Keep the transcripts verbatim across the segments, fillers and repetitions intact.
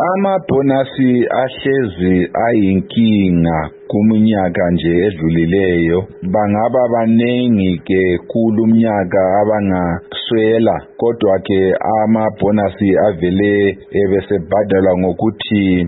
Amabhonasi ahlezi ayinkinga kuminyaka nje edlulileyo. Bangaba baningi ke kulumnyaka abangaswela, kodwa ke amabhonasi avele ebesebhadalwa ngokuthi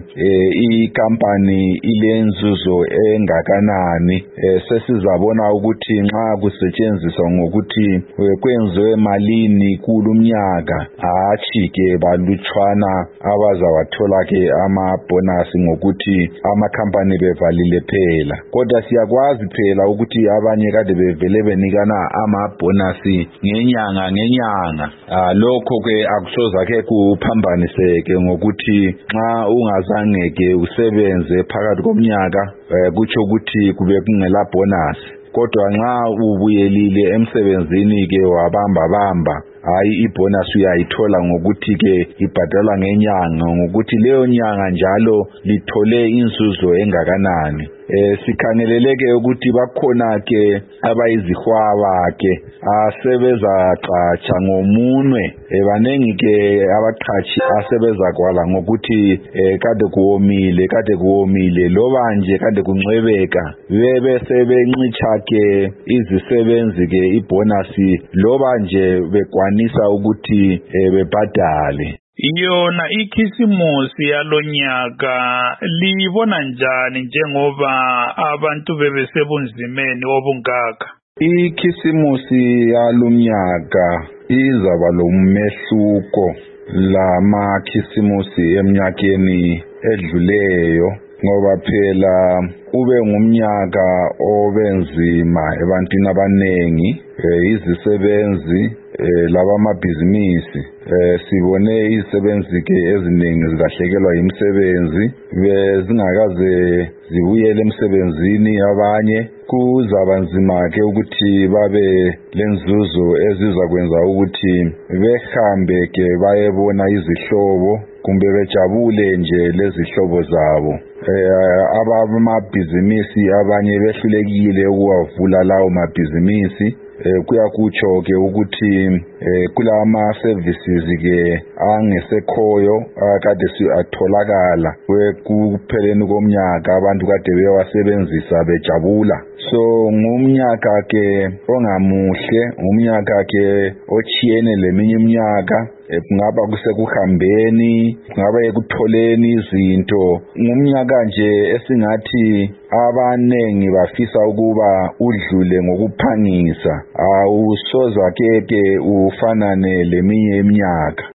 ikampani ilenzuzo engakanani. Sesizabona ukuthi nxa kusetshenziswa ngokuthi kwenziwe malini kulumnyaka, hatshi ke balutshwana abazawathola ke amabhonasi ngokuthi amakhampani bevalile phela. Kodwa siyakwazi phela ukuthi abanye kade bevele benikana amabhonasi ngenyanga ngenyanga. Lokho ke akusoza ke kuphambaniseke ngokuthi nxa ungazange ke usebenze phakathi komnyaka kutsho ukuthi kube kungela bonus. Kodwa nxa ubuyelile emsebenzini ke wabamba bamba, hayi ibonus uyayithola ngokuthi ke ibhadalwa ngenyanga, ngokuthi leyo nyanga njalo lithole inzuzo engakanani. Eh sikhangeleleke ukuthi bakhona ke abayizihwaba ke asebeza xatsha ngomunwe. Ebanengi ke abaqhashi asebeza kwala ngokuthi kade kuomile kade kuomile loba nje kade kuncwebeka, bebe sebencicha ke izisebenzi ke ibonasi loba nje bekwanisa ukuthi bebhadale. Yona ikhisimusi yalonyaka liyibona njani njengoba abantu bebesebunzimeni obungaka? Ikhisimusi yalonyaka izaba lomehluko lama khisimusi eminyakeni edluleyo, ngoba phela ube ngumnyaka obenzima ebantwini abanengi, izisebenzi laba amabhizinisi. Sibone izisebenzi ke eziningi zilahlekelwa imisebenzi, bezingakaze zibuyele emsebenzini. Abanye kuzaba nzima ke ukuthi babe lenzuzo ezizakwenza ukuthi behambe ke bayebona izihlobo kumbe bejabule nje lezihlobo zabo. Abamabhizinisi abanye behlulekile ukuwavula lawo mabhizinisi. Kuyakutsho ke ukuthi kulama services ke angesekhoyo akade atholakala kupheleni komnyaka abantu kade bewasebenzisa bejabula. So ngumnyaka ke ongamuhle, ngumnyaka ke ochiyene leminye iminyaka. Kungaba kusekuhambeni, kungaba ekutholeni izinto. Ngumnyaka nje esingathi abanengi bafisa ukuba udlule ngokuphangisa. Awusoza ke ke ufanane leminye iminyaka.